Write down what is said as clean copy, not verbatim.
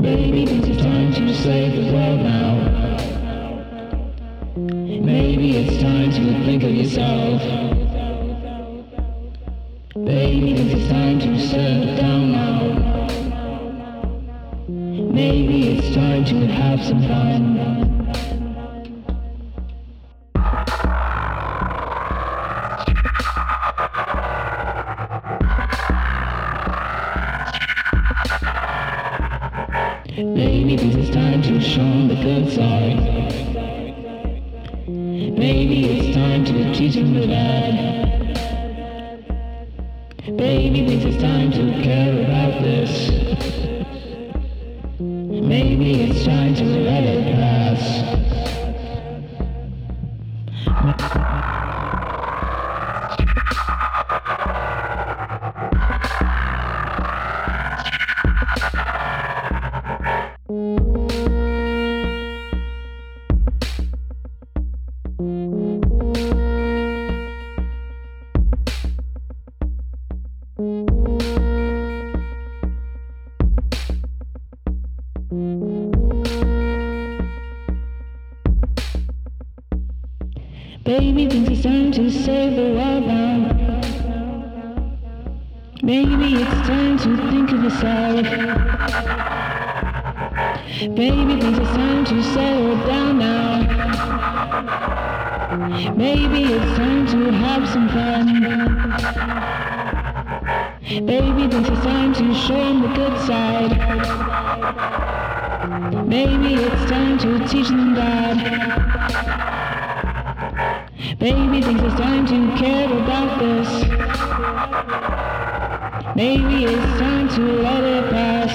Maybe it's time to save the world now. Maybe it's time to think of yourself. Baby, it's time to settle down now. Maybe it's time to have some fun. Maybe this is time to show 'em the good side. Maybe it's time to teach 'em the bad. Baby, this is time to care about this. Maybe it's time to let it pass. Baby thinks it's time to save the world now. Maybe it's time to think of yourself. Baby thinks it's time to settle down now. Maybe it's time to have some fun. Baby thinks it's time to show 'em the good side. Maybe it's time to teach them God. Baby thinks it's time to care about this. Maybe it's time to let it pass.